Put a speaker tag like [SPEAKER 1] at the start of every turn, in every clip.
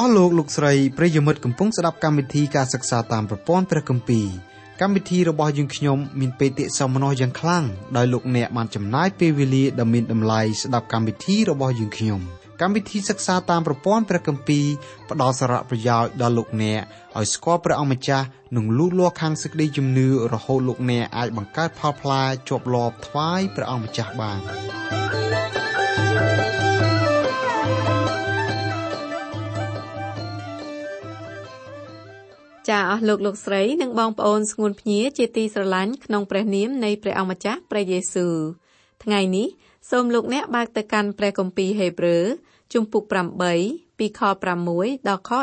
[SPEAKER 1] លោកស្រីប្រិយមិត្តកំពុងស្ដាប់កម្មវិធីការសិក្សាតាមប្រព័ន្ធព្រះគម្ពីរកម្មវិធីរបស់យើងខ្ញុំមានបេតិសោមនស្សយ៉ាងខ្លាំងដោយលោកអ្នកបានចំណាយពេលវេលាដ៏មានតម្លៃស្ដាប់កម្មវិធីរបស់យើងខ្ញុំកម្មវិធីសិក្សាតាមប្រព័ន្ធព្រះគម្ពីរផ្ដល់សារៈប្រយោជន៍ដល់លោកអ្នកឲ្យស្គាល់ព្រះអង្គម្ចាស់និងលូតលាស់ខាងសេចក្តីជំនឿរហូតលោកអ្នកអាចបង្កើតផលផ្លែជាប់លាប់ថ្វាយព្រះអង្គម្ចាស់បាន
[SPEAKER 2] ចាអស់លោកស្រីនិងបងប្អូនស្ងួនភ្ញាជាទីស្រឡាញ់ក្នុងព្រះនាមនៃព្រះអង្គម្ចាស់ព្រះយេស៊ូវថ្ងៃនេះសូមលោកអ្នកបើកទៅកាន់ព្រះគម្ពីរហេព្រើរជំពូក8ពីខ6ដល់ខ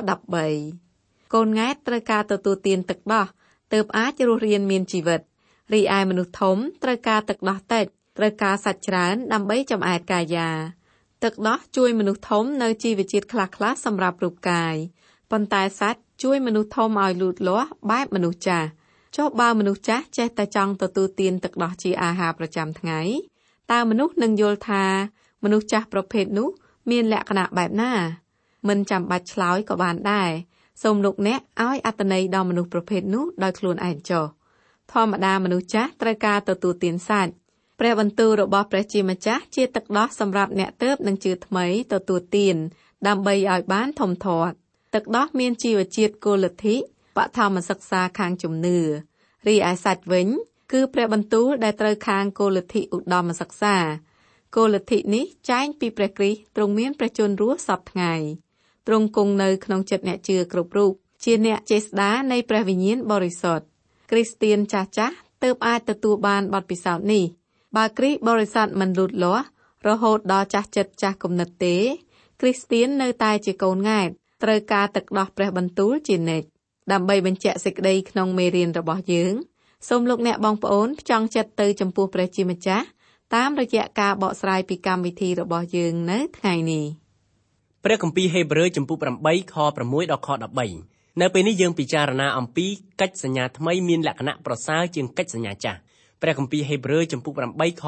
[SPEAKER 2] 13កូនង៉ែតត្រូវការទទួលទានទឹកដោះទើបអាចរស់រានមានជីវិតរីឯមនុស្សធំត្រូវការទឹកដោះតិចត្រូវការសាច់ច្រើនដើម្បីចម្អែតកាយាទឹកដោះជួយមនុស្សធំនៅជីវជាតិខ្លះៗសម្រាប់រូបកាយប៉ុន្តែសាច់ជួយមនុស្សធំឲ្យលូតលាស់បែបមនុស្សចាស់ចុះបើមនុស្សចាស់ចេះតែចង់ទទួលទានទឹកដោះជាអាហារប្រចាំថ្ងៃតើមនុស្សនឹងយល់ថាមនុស្សចាស់ប្រភេទនោះមានលក្ខណៈបែបណាមិនចាំបាច់ឆ្លើយក៏បានដែរសូមលោកអ្នកឲ្យអត្ថន័យដល់មនុស្សប្រភេទនោះដោយខ្លួនឯងចុះធម្មតាមនុស្សចាស់ត្រូវការទទួលទានសាច់ព្រះបន្ទូលរបស់ព្រះជាម្ចាស់ជាទឹកដោះសម្រាប់អ្នកទើបនឹងជឿថ្មីទទួលទានដើម្បីឲ្យបានធំធាត់ទឹកដោះមានជីវជាតិគោលលទ្ធិបឋមសិក្សាខាងជំនឿរីឯសាច់វិញគឺព្រះបន្ទូលដែលត្រូវខាងគោលលទ្ធិឧត្តមសិក្សាគោលលទ្ធិនេះចែងពីព្រះគ្រីស្ទទ្រង់មានព្រះជន្មរស់សពថ្ងៃទ្រង់គង់នៅក្នុងចិត្តអ្នកជឿគ្រប់រូបជាអ្នកចេស្តានៃព្រះវិញ្ញាណបរិសុទ្ធគ្រីស្ទានចាស់ទើបអាចទទួលបានបទពិសោធន៍នេះបើគ្រីស្ទបរិស័ទមិនលូតលាស់រហូតដល់ចាស់ចិត្តចាស់គំនិតទេគ្រីស្ទាននៅតែជាកូនង៉ែតត្រូវការទឹកដោះព្រះបន្ទូលជានិច្ចដើម្បីបញ្ជាក់សេចក្តីក្នុងមេរៀនរបស់យើងសូមលោកអ្នកបងប្អូនផ្ចង់ចិត្តទៅចំពោះព្រះជាម្ចាស់តាមរយៈការបកស្រាយពីកម្មវិធីរបស់យើងនៅថ្ងៃនេះ
[SPEAKER 3] ព្រះគម្ពីរហេព្រើរជំពូក8ខ6ដល់ខ13នៅពេលនេះយើងពិចារណាអំពីកិច្ចសញ្ញាថ្មីមានលក្ខណៈប្រសើរជាងកិច្ចសញ្ញាចាស់ព្រះគម្ពីរហេព្រើរជំពូក8ខ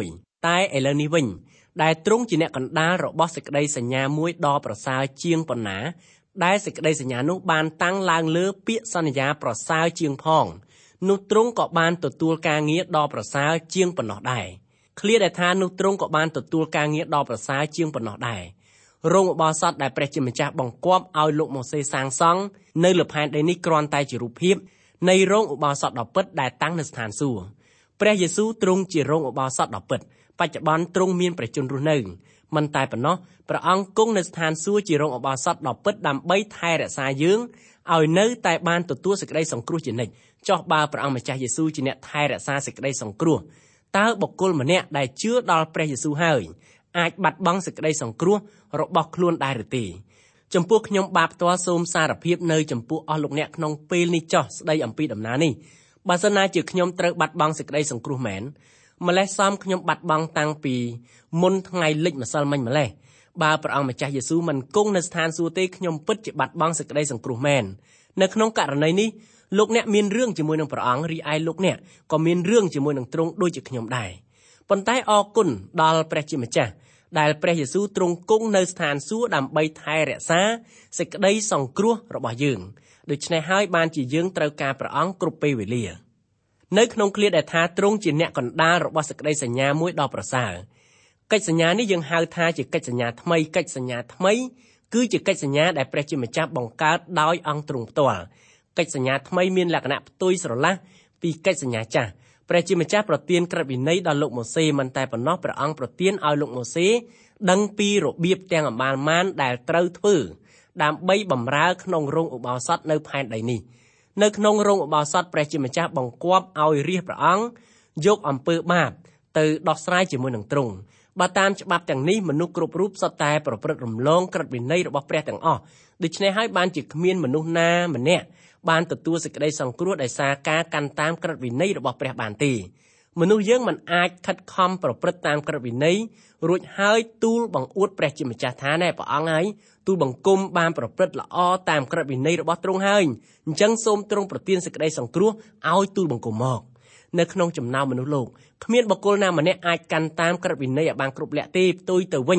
[SPEAKER 3] 6តែឥឡូវនេះវិញដែលទ្រង់ជាអ្នកកណ្ដាលរបស់សេចក្តីសញ្ញាមួយដ៏ប្រសើរជាងប៉ុណ្ណាដែលសេចក្តីសញ្ញានោះបានតាំងឡើងលើពាក្យសន្យាប្រសើរជាងផងនោះទ្រង់ក៏បានទទួលការងារដ៏ប្រសើរជាងប៉ុណ្ណោះដែរឃ្លាដែលថានោះទ្រង់ក៏បានទទួលការងារដ៏ប្រសើរជាងប៉ុណ្ណោះដែររោងឧបោសថដែលព្រះជាម្ចាស់បង្គាប់ឲ្យលោកម៉ូសេសាងសង់នៅលើផែនដីនេះគ្រាន់តែជារូបភាពនៃរោងឧបោសថដ៏ពិតដែលតាំងនៅស្ថានសួគ៌ព្រះយេស៊ូវទ្រង់ជារោងឧបោសថដ៏ពិតបច្ចុប្បន្នទ្រង់មានព្រះជន្មរស់នៅមិនតែប៉ុណ្ណោះព្រះអង្គគង់នៅស្ថានសួគ៌ជារោងឧបោសថដ៏ពិតដើម្បីថែរក្សាយើងឲ្យនៅតែបានទទួលសេចក្តីសង្គ្រោះជានិច្ចចុះបើព្រះអង្គម្ចាស់យេស៊ូវជាអ្នកថែរក្សាសេចក្តីសង្គ្រោះតើបុគ្គលម្នាក់ដែលជឿដល់ព្រះយេស៊ូវហើយអាចបាត់បង់សេចក្តីសង្គ្រោះរបស់ខ្លួនដែរឬទេចំពោះខ្ញុំបាទផ្ទាល់សូមសារភាពនៅចំពោះអស់លោកអ្នកក្នុងពេលនេះចោះស្ដីអំពីដំណើរនេះបើសិនណាជាខ្ញុំត្រូវបាត់បង់សេចក្តីសង្គ្រោះមែនម្លេះសមខ្ញុំបាត់បង់តាំងពីមុនថ្ងៃលិចម្សិលមិញម្លេះបើព្រះអង្គម្ចាស់យេស៊ូវមិនគង់នៅស្ថានសួគ៌ទេខ្ញុំពិតជាបាត់បង់សេចក្តីសង្គ្រោះមែននៅក្នុងករណីនេះលោកអ្នកមានរឿងជាមួយនឹងព្រះអង្គរីឯលោកអ្នកក៏មានរឿងជាមួយនឹងទ្រង់ដូចជាខ្ញុំដែរប៉ុន្តែអរគុណដល់ព្រះជាម្ចាស់ដែលព្រះយេស៊ូវទ្រង់គង់នៅស្ថានសួគ៌ដើម្បីថែរក្សាសេចក្តីសង្គ្រោះរបស់យើងដូច្នេះហើយបានជាយើងត្រូវការព្រះអង្គគ្រប់ពេលវេលានៅក្នុងឃ្លាដែលថាទ្រង់ជាអ្នកកណ្ដាលរបស់សេចក្តីសញ្ញាមួយដ៏ប្រសើរកិច្ចសញ្ញានេះយើងហៅថាជាកិច្ចសញ្ញាថ្មីកិច្ចសញ្ញាថ្មីគឺជាកិច្ចសញ្ញាដែលព្រះជាម្ចាស់បង្កើតដោយអង្គទ្រង់ផ្ទាល់កិច្ចសញ្ញាថ្មីមានលក្ខណៈផ្ទុយស្រឡះពីកិច្ចសញ្ញាចាស់ព្រះជាម្ចាស់ប្រទានក្រឹតវិន័យដល់លោកម៉ូសេមិនតែប៉ុណ្ណោះព្រះអង្គប្រទានឲ្យលោកម៉ូសេដឹងពីរបៀបទាំងអបាលម៉ានដែលត្រូវធ្វើដើម្បីបម្រើក្នុងរោងឧបោសថនៅផែនដីនេះនៅក្នុងរោងឧបោសថព្រះជាម្ចាស់បង្គាប់ឲ្យរាជព្រះអង្គយកអំពើបាបទៅដោះស្រាយជាមួយនឹងទ្រង់បើតាមច្បាប់ទាំងនេះមនុស្សគ្រប់រូបសុទ្ធតែប្រព្រឹត្តរំលងក្រឹតវិន័យរបស់ព្រះទាំងអស់ដូច្នេះហើយបានជាគ្មានមនុស្សណាម្នាក់បានទទួលសេចក្តីសង្គ្រោះដោយសារការកាន់តាមក្រឹតវិន័យរបស់ព្រះបានទេមនុស្សយើងមិនអាចខិតខំប្រព្រឹត្តតាមក្រឹតវិន័យរួចហើយទូលបង្អួតព្រះជាម្ចាស់ថាណែព្រះអង្គហើយទូលបង្គំបានប្រព្រឹត្តល្អតាមក្រឹតវិន័យរបស់ទ្រង់ហើយអញ្ចឹងសូមទ្រង់ប្រទានសេចក្តីសង្គ្រោះឲ្យទូលបង្គំមកនៅក្នុងចំណោមមនុស្សលោកគ្មានបុគ្គលណាម្នាក់អាចកាន់តាមក្រឹតវិន័យឲ្យបានគ្រប់លក្ខទេផ្ទុយទៅវិញ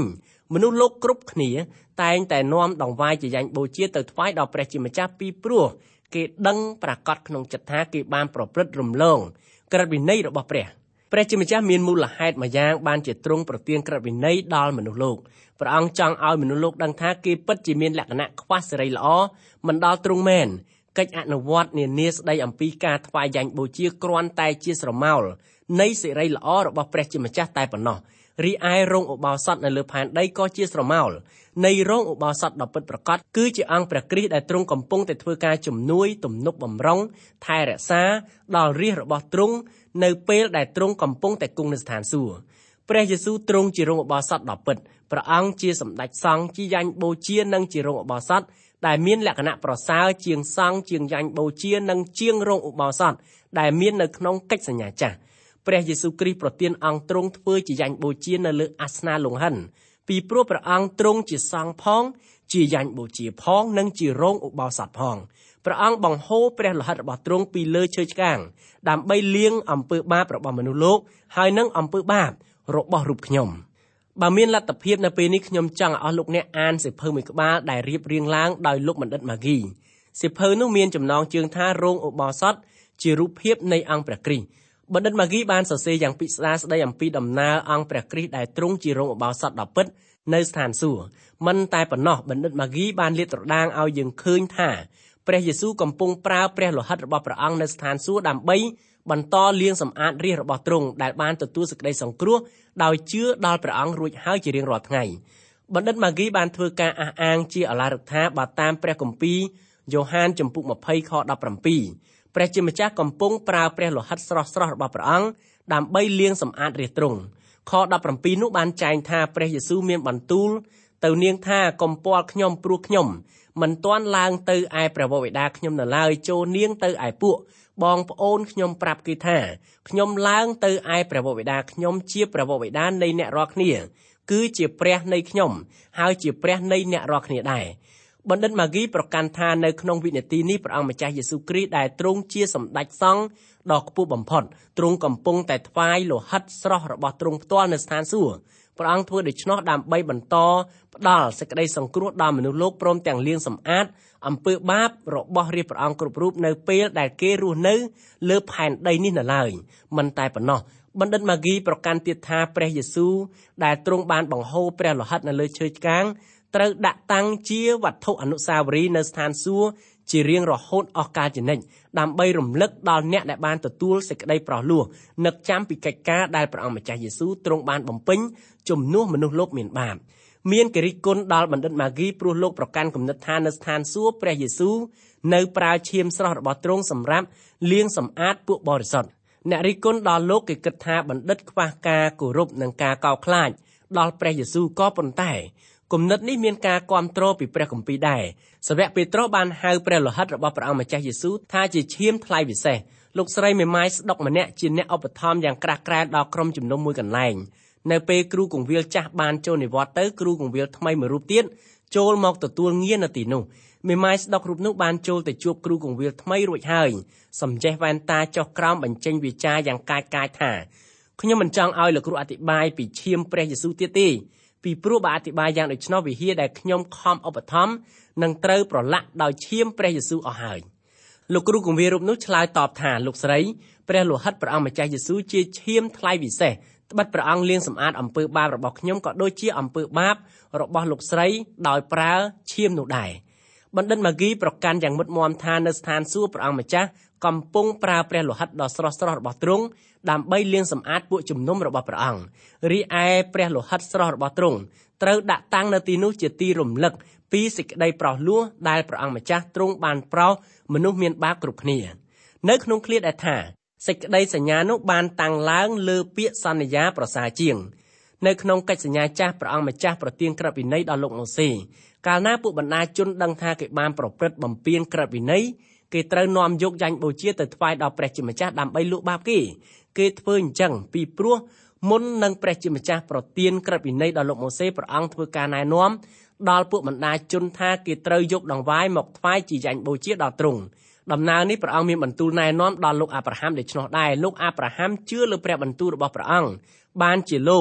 [SPEAKER 3] មនុស្សលោកគ្រប់គ្នាតែងតែនាំដង្វាយជាយ៉ាញ់បូជាទៅថ្វាយដល់ព្រះជាម្ចាស់ពីព្រោះគេដឹងប្រកាសក្នុងចិត្តថាគេបានប្រព្រឹត្តរំលងក្រឹតវិន័យរបស់ព្រះជាម្ចាស់មានមូលហេតុមួយយ៉ាងបានជាទ្រង់ប្រទានក្រឹតវិន័យដល់មនុស្សលោកព្រះអង្គចង់ឲ្យមនុស្សលោកដឹងថាគេពិតជាមានលក្ខណៈខ្វះសេរីល្អមិនដល់ទ្រង់មែនកិច្ចអនុវត្តនានាស្ដីអំពីការថ្វាយយ៉ាញ់បូជាគ្រាន់តែជាស្រមោលនៃសេរីល្អរបស់ព្រះជាម្ចាស់តែប៉ុណ្ណោះរីឯរោងឧបោសថនៅលើផែនដីក៏ជាស្រមោលនៃរោងឧបោសថដ៏ពិតប្រាកដគឺជាអង្គព្រះគ្រីស្ទដែលទ្រង់កំពុងតែធ្វើការជំនួយទំនុកបម្រុងថែរក្សាដល់រាជរបស់ទ្រង់នៅពេលដែលទ្រង់កំពុងតែគង់នៅស្ថានសួគ៌ព្រះយេស៊ូវទ្រង់ជារោងឧបោសថដ៏ពិតព្រះអង្គជាសម្ដេចសង្ឃជាយ៉ាញ់បូជានិងជារោងឧបោសថដែលមានលក្ខណៈប្រសើរជាងសង្ឃជាងយ៉ាញ់បូជានិងជាងរោងឧបោសថដែលមាននៅក្នុងកិច្ចសញ្ញាចាស់ព្រះយេស៊ូវគ្រីស្ទប្រទានអង្គទ្រង់ធ្វើជាយ៉ាញ់បូជានៅលើអាសនៈលង្ហិនពីព្រោះព្រះអង្គទ្រង់ជាសង្ឃផងជាយ៉ាញ់បូជាផងនិងជារោងឧបោសថផងព្រះអង្គបង្ហូរព្រះលោហិតរបស់ទ្រង់ពីលើឈើឆ្កាងដើម្បីលាងអំពើបាបរបស់មនុស្សលោកហើយនិងអំពើបាបរបស់រូបខ្ញុំបើមានលទ្ធភាពនៅពេលនេះខ្ញុំចង់ឲ្យអស់លោកអ្នកអានសៀវភៅមួយក្បាលដែលរៀបរៀងឡើងដោយលោកបណ្ឌិតម៉ាហ្គីសៀវភៅនោះមានចំណងជើងថារោងឧបោសថជារូបភាពនៃអង្គព្រះគ្រីស្ទបណ្ឌិតម៉ាហ្គីបានសរសេរយ៉ាងពិស្ដារស្ដីអំពីដំណើរអង្គព្រះគ្រីស្ទដែលទ្រង់ជារោងឧបោសថដ៏ពិតនៅស្ថានសួគ៌មិនតែប៉ុណ្ណោះបណ្ឌិតម៉ាហ្គីបានលាតត្រដាងឲ្យយើងឃើញថាព្រះយេស៊ូវកំពុងប្រើព្រះលោហិតរបស់ព្រះអង្គនៅស្ថានសួគ៌ដើម្បីបន្តលាងសម្អាតរាជរបស់ទ្រង់ដែលបានទទួលសេចក្តីសង្គ្រោះដោយជឿដល់ព្រះអង្គរួចហើយជារៀងរាល់ថ្ងៃបណ្ឌិតម៉ាហ្គីបានធ្វើការអះអាងជាឧឡារិកថាបើតាមព្រះគម្ពីរយ៉ូហានចំពុក20ខ17ព្រះជាម្ចាស់កំពុងប្រើព្រះលោហិតស្រស់ៗរបស់ព្រះអង្គដើម្បីលាងសម្អាតរាជទ្រង់ខ17នោះបានចែងថាព្រះយេស៊ូវមានបន្ទូលទៅនាងថាកុំពាល់ខ្ញុំព្រោះខ្ញុំមិនទាន់ឡើងទៅឯព្រះវរបិតាខ្ញុំនៅឡើយចូលនាងទៅឯពួកបងប្អូនខ្ញុំប្រាប់គេថាខ្ញុំឡើងទៅឯព្រះវរបិតាខ្ញុំជាព្រះវរបិតានៃអ្នករាល់គ្នាគឺជាព្រះនៃខ្ញុំហើយជាព្រះនៃអ្នករាល់គ្នាដែរបណ្ឌិតម៉ាហ្គីប្រកាន់ថានៅក្នុងវិនាទីនេះព្រះអង្គម្ចាស់យេស៊ូវគ្រីស្ទដែលទ្រង់ជាសម្ដេចសង្ឃដ៏ខ្ពស់បំផុតទ្រង់កំពុងតែថ្វាយលោហិតស្រស់របស់ទ្រង់ផ្ទាល់នៅស្ថានសួគ៌ព្រះអង្គធ្វើដូច្នោះដើម្បីបន្តផ្ដល់សេចក្តីសង្គ្រោះដល់មនុស្សលោកព្រមទាំងលាងសម្អាតអំពើបាបរបស់រាជព្រះអង្គគ្រប់រូបនៅពេលដែលគេរស់នៅលើផែនដីនេះនៅឡើយមិនតែប៉ុណ្ណោះបណ្ឌិតម៉ាហ្គីប្រកាន់ទៀតថាព្រះយេស៊ូវដែលទ្រង់បានបង្ហូរព្រះលោហិតនៅលើឈើឆ្កាងត្រូវដាក់តាំងជាវត្ថុអនុស្សាវរីយ៍នៅស្ថានសួគ៌ជារៀងរហូតអស់កាលជានិច្ចដើម្បីរំលឹកដល់អ្នកដែលបានទទួលសេចក្តីប្រោសលោះនឹកចាំពីកិច្ចការដែលព្រះអង្គម្ចាស់យេស៊ូវទ្រង់បានបំពេញជំនួសមនុស្សលោកមានបាបមានកិរិគុណដល់បណ្ឌិតម៉ាហ្គីព្រោះលោកប្រកាន់គំនិតថានៅស្ថានសួគ៌ព្រះយេស៊ូវនៅប្រើឈាមស្រស់របស់ទ្រង់សម្រាប់លាងសម្អាតពួកបរិសុទ្ធអ្នករិះគន់ដល់លោកគេគិតថាបណ្ឌិតខ្វះការគោរពនិងការកោតខ្លាចដល់ព្រះយេស៊ូវក៏ប៉ុន្តែគំនិតនេះមានការគាំទ្រពីព្រះគម្ពីរដែរសាវកពេត្រុសបានហៅព្រះលោហិតរបស់ព្រះអង្គម្ចាស់យេស៊ូវថាជាឈាមថ្លៃពិសេសលោកស្រីមេម៉ាយស្ដុកម្នាក់ជាអ្នកឧបត្ថម្ភយ៉ាងក្រាស់ក្រែលដល់ក្រុមជំនុំមួយកន្លែងនៅពេលគ្រូគង្វាលចាស់បានចូលនិវត្តន៍ទៅគ្រូគង្វាលថ្មីមួយរូបទៀតចូលមកទទួលងារនៅទីនោះមេម៉ាយស្ដុករូបនោះបានចូលទៅជួបគ្រូគង្វាលថ្មីរួចហើយសំចេះវ៉ែនតាចុះក្រោមបញ្ចេញវាចាយ៉ាងកាចថាខ្ញុំមិនចង់ឲ្យលោកគ្រូអធិប្បាយពីឈាមព្រះយេស៊ូវទៀតទេពីព្រោះបើអធិប្បាយយ៉ាងដូច្នោះវិហារដែលខ្ញុំខំឧបត្ថម្ភនឹងត្រូវប្រឡាក់ដោយឈាមព្រះយេស៊ូវអស់ហើយលោកគ្រូគង្វាលរូបនោះឆ្លើយតបថាលោកស្រីព្រះលោហិតព្រះអង្គម្ចាស់យេស៊ូវជាឈាមថ្លៃពិសេសត្បិតព្រះអង្គលាងសម្អាតអំពើបាបរបស់ខ្ញុំក៏ដូចជាអំពើបាបរបស់លោកស្រីដោយប្រើឈាមនោះដែរបណ្ឌិតម៉ាហ្គីប្រកាន់យ៉ាងមុតមាំថានៅស្ថានសួគ៌ព្រះអង្គម្ចាស់កំពុងប្រើព្រះលោហិតដ៏ស្រស់ៗរបស់ទ្រង់ដើម្បីលាងសម្អាតពួកជំនុំរបស់ព្រះអង្គរីឯព្រះលោហិតស្រស់របស់ទ្រង់ត្រូវដាក់តាំងនៅទីនោះជាទីរំលឹកពីសេចក្តីប្រោសលោះដែលព្រះអង្គម្ចាស់ទ្រង់បានប្រោសមនុស្សមានបាបគ្រប់គ្នានៅក្នុងឃ្លាដែលថាសេចក្តីសញ្ញានោះបានតាំងឡើងលើពាក្យសន្យាប្រសើរជាងនៅក្នុងកិច្ចសញ្ញាចាស់ព្រះអង្គម្ចាស់ប្រទានក្រឹតវិន័យដល់លោកម៉ូសេកាលណាពួកបណ្ដាជនដឹងថាគេបានប្រព្រឹត្តបំពានក្រឹតវិន័យគេត្រូវនាំយកយ៉ាញ់បូជាទៅថ្វាយដល់ព្រះជាម្ចាស់ដើម្បីលុបបាបគេធ្វើអញ្ចឹងពីព្រោះមុននឹងព្រះជាម្ចាស់ប្រទានក្រឹតវិន័យដល់លោកម៉ូសេព្រះអង្គធ្វើការណែនាំដល់ពួកបណ្ដាជនថាគេត្រូវយកដង្វាយមកថ្វាយជាយ៉ាញ់បូជាដល់ទ្រង់ដំណើរនេះព្រះអង្គមានបន្ទូលណែនាំដល់លោកអាប់រ៉ាហាំដូច្នោះដែរលោកអាប់រ៉ាហាំជឿលើព្រះបន្ទូលរបស់ព្រះអង្គបានជាលោក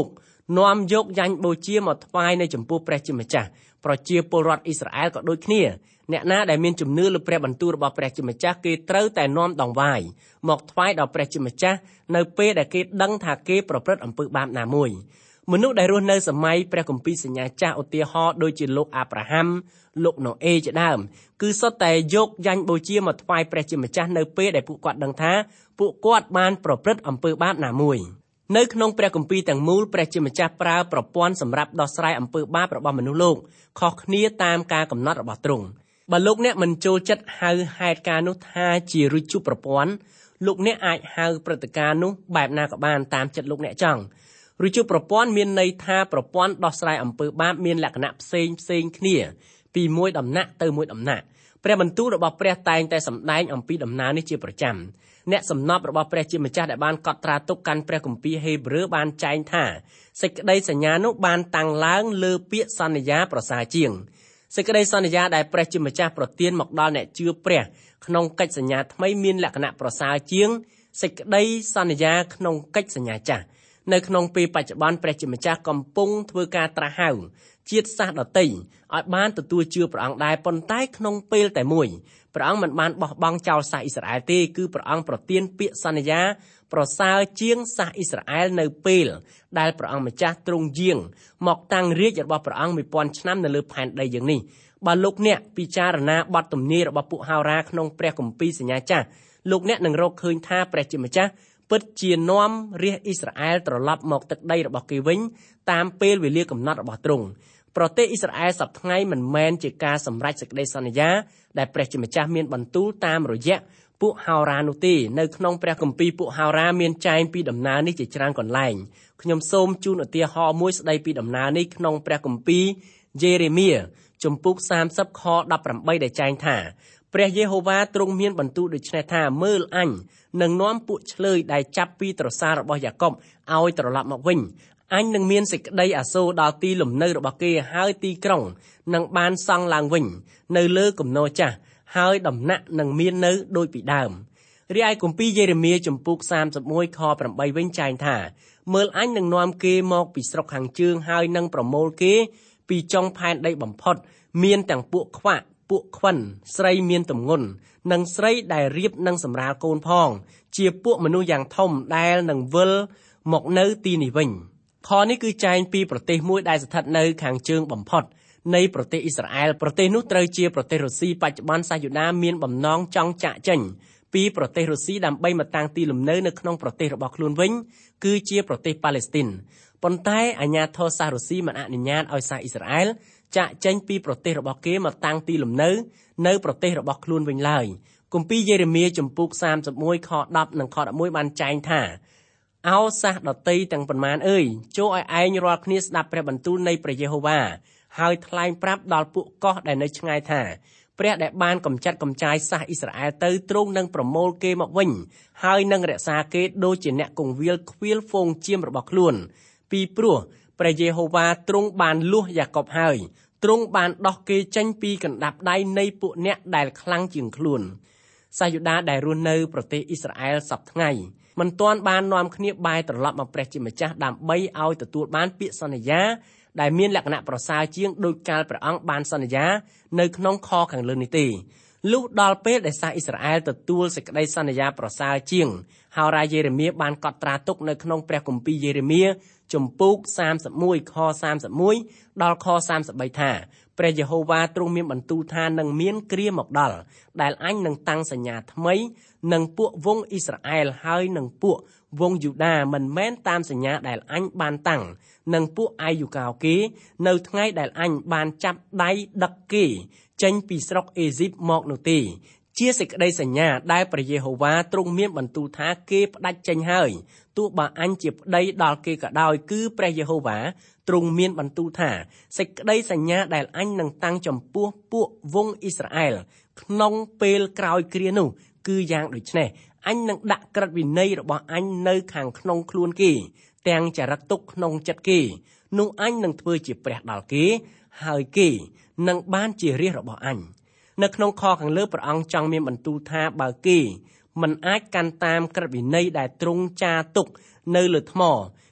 [SPEAKER 3] នាំយកយ៉ាញ់បូជាមកថ្វាយនៅចំពោះព្រះជាម្ចាស់ប្រជាពលរដ្ឋអ៊ីស្រាអែលក៏ដូចគ្នាអ្នកណាដែលមានជំនឿលើព្រះបន្ទូលរបស់ព្រះជាម្ចាស់គេត្រូវតែនាំដង្វាយមកថ្វាយដល់ព្រះជាម្ចាស់នៅពេលដែលគេដឹងថាគេប្រព្រឹត្តអំពើបាបណាមួយមនុស្សដែលរស់នៅសម័យព្រះគម្ពីរសញ្ញាចាស់ឧទាហរណ៍ដូចជាលោកអាប់រ៉ាហាំលោកណូអេជាដើមគឺសុទ្ធតែយកយ៉ាញ់បូជាមកថ្វាយព្រះជាម្ចាស់នៅពេលដែលពួកគាត់ដឹងថាពួកគាត់បានប្រព្រឹត្តអំពើបាបណាមួយនៅក្នុងព្រះគម្ពីរទាំងមូលព្រះជាម្ចាស់ប្រើប្រព័ន្ធសម្រាប់ដោះស្រាយអំពើបាបរបស់មនុស្សលោកខុសគ្នាតាមការកំណត់របស់ទ្រង់បើលោកអ្នកមិនចូលចិត្តហៅហេតុការណ៍នោះថាជារុជុប្រព័ន្ធលោកអ្នកអាចហៅព្រឹត្តិការណ៍នោះបែបណាក៏បានតាមចិត្តលោកអ្នកចង់រុជុប្រព័ន្ធមានន័យថាប្រព័ន្ធដោះស្រាយអំពើបាបមានលក្ខណៈផ្សេងគ្នាពីមួយដំណាក់ទៅមួយដំណាក់ព្រះបន្ទូលរបស់ព្រះតែងតែសម្ដែងអំពីដំណើរនេះជាប្រចាំអ្នកសំណពរបស់ព្រះជាម្ចាស់ដែលបានកត់ត្រាទុកកាន់ព្រះគម្ពីរហេព្រើរបានចែងថាសេចក្តីសញ្ញានោះបានតាំងឡើងលើពាក្យសន្យាប្រសើរជាងសេចក្តីសន្យាដែលព្រះជាម្ចាស់ប្រទានមកដល់អ្នកជឿព្រះក្នុងកិច្ចសញ្ញាថ្មីមានលក្ខណៈប្រសើរជាងសេចក្តីសន្យាក្នុងកិច្ចសញ្ញាចាស់នៅក្នុងពេលបច្ចុប្បន្នព្រះជាម្ចាស់កំពុងធ្វើការត្រាស់ហៅជាតិសាសន៍ដទៃឲ្យបានទទួលជឿព្រះអង្គដែរប៉ុន្តែក្នុងពេលតែមួយព្រះអង្គមិនបានបោះបង់ចោលសាសអ៊ីស្រាអែលទេគឺព្រះអង្គប្រទានពាក្យសន្យាប្រសើរជាងសាសអ៊ីស្រាអែលនៅពេលដែលព្រះអង្គម្ចាស់ទ្រង់យាងមកតាំងរាជរបស់ព្រះអង្គ 1000 ឆ្នាំនៅលើផែនដីយើងនេះបើលោកអ្នកពិចារណាបទទំនាយរបស់ពួកហោរាក្នុងព្រះគម្ពីរសញ្ញាចាស់លោកអ្នកនឹងរកឃើញថាព្រះជាម្ចាស់ពិតជានាំរាជអ៊ីស្រាអែលត្រឡប់មកទឹកដីរបស់គេវិញតាមពេលវេលាកំណត់របស់ទ្រង់ប្រទេសអ៊ីស្រាអែលសប្តាហ៍ថ្ងៃមិនមែនជាការសម្រេចសេចក្តីសន្យាដែលព្រះជាម្ចាស់មានបន្ទូលតាមរយៈពួកហោរានោះទេនៅក្នុងព្រះគម្ពីរពួកហោរាមានចែងពីដំណើរនេះជាច្រើនកន្លែងខ្ញុំសូមជូនឧទាហរណ៍មួយស្ដីពីដំណើរនេះក្នុងព្រះគម្ពីរយេរេមៀជំពូក30ខ18ដែលចែងថាព្រះយេហូវ៉ាទ្រង់មានបន្ទូលដូច្នេះថាមើលអញនឹងនាំពួកឆ្លើយដែលចាប់ពីត្រសាលរបស់យ៉ាកុបឲ្យត្រឡប់មកវិញអញនឹងមានសេចក្តីអាសូរដល់ទីលំនៅរបស់គេហើយទីក្រុងនឹងបានសង់ឡើងវិញនៅលើគំនរចាស់ហើយដំណាក់នឹងមាននៅដូចពីដើមរីឯគម្ពីរយេរេមៀជំពូក31ខ8វិញចែងថាមើលអញនឹងនាំគេមកពីស្រុកខាងជើងហើយនឹងប្រមូលគេពីចុងផែនដីបំផុតមានទាំងពួកខ្វាក់ពួកខ្វិនស្រីមានទម្ងន់និងស្រីដែលរៀបនឹងសម្រាលកូនផងជាពួកមនុស្សយ៉ាងធំដែលនឹងវិលមកនៅទីនេះវិញខនេះគឺចែងពីប្រទេសមួយដែលស្ថិតនៅខាងជើងបំផុតនៃប្រទេសអ៊ីស្រាអែលប្រទេសនោះត្រូវជាប្រទេសរុស្ស៊ីបច្ចុប្បន្នសាសយូដាមានបំណងចង់ចាក់ចេញពីប្រទេសរុស្ស៊ីដើម្បីមកតាំងទីលំនៅនៅក្នុងប្រទេសរបស់ខ្លួនវិញគឺជាប្រទេសប៉ាឡេស្ទីនប៉ុន្តែអាញាធរសាសរុស្ស៊ីមិនអនុញ្ញាតឲ្យសាសអ៊ីស្រាអែលចាក់ចេញពីប្រទេសរបស់គេមកតាំងទីលំនៅនៅប្រទេសរបស់ខ្លួនវិញឡើយគម្ពីរយេរេមៀជំពូក31ខ10និងខ11បានចែងថាអោសាសដតីទាំងប៉ុន្មានអើយចូលឲ្យឯងរាល់គ្នាស្ដាប់ព្រះបន្ទូលនៃព្រះយេហូវ៉ាហើយថ្លែងប្រាប់ដល់ពួកកោះដែលនៅឆ្ងាយថាព្រះដែលបានកម្ចាត់កម្ចាយសាសអ៊ីស្រាអែលទៅទ្រង់នឹងប្រមូលគេមកវិញហើយនឹងរក្សាគេដូចជាអ្នកគង្វាលខ្វៀលហ្វូងជៀមរបស់ខ្លួនពីព្រោះព្រះយេហូវ៉ាទ្រង់បានលួសយ៉ាកុបហើយទ្រង់បានដោះគេចេញពីកណ្ដាប់ដៃនៃពួកអ្នកដែលខ្លាំងជាងខ្លួនសាសយូដាដែលរស់នៅប្រទេសអ៊ីស្រាអែលសប្តាហ៍ថ្ងៃមិនទាន់បាននាំគ្នាបែរត្រឡប់មកព្រះជាម្ចាស់ដើម្បីឲ្យទទួលបានពាក្យសន្យាដែលមានលក្ខណៈប្រសើរជាងដោយកាលព្រះអង្គបានសន្យានៅក្នុងខខាងលើនេះទេលុះដល់ពេលដែលសាសអ៊ីស្រាអែលទទួលសេចក្តីសន្យាប្រសើរជាងហោរាយេរេមៀបានកត់ត្រាទុកនៅក្នុងព្រះគម្ពីរយេរេមៀជំពូក31ខ31ដល់ខ33ថាព្រះយេហូវ៉ាទ្រង់មានបន្ទូលថានឹងមានគ្រាមកដល់ដែលអញនឹងតាំងសញ្ញាថ្មីនឹងពួកវង្សអ៊ីស្រាអែលហើយនឹងពួកវង្សយូដាមិនមែនតាមសញ្ញាដែលអញបានតាំងនឹងពួកអាយុកាវគេនៅថ្ងៃដែលអញបានចាប់ដៃដឹកគេចេញពីស្រុកអេស៊ីបមកនោះទេជាសេចក្តីសញ្ញាដែលព្រះយេហូវ៉ាទ្រង់មានបន្ទូលថាគេផ្ដាច់ចេញហើយទោះបើអញជាប្តីដល់គេក៏ដោយគឺព្រះយេហូវ៉ាទ្រង់មានបន្ទូលថាសេចក្តីសញ្ញាដែលអញនឹងតាំងចំពោះពួកវង្សអ៊ីស្រាអែលក្នុងពេលក្រោយគ្រានោះគឺយ៉ាងដូចនេះអញនឹងដាក់ក្រឹតវិន័យរបស់អញនៅខាងក្នុងខ្លួនគេទាំងចរិតទុកក្នុងចិត្តគេនោះអញនឹងធ្វើជាព្រះដល់គេហើយគេនឹងបានជារាជរបស់អញនៅក្នុងខខាងលើព្រះអង្គចង់មានបន្ទូលថាបើគេមិនអាចកាន់តាមក្រឹតវិន័យដែលទ្រង់ចារទុកនៅលើថ្ម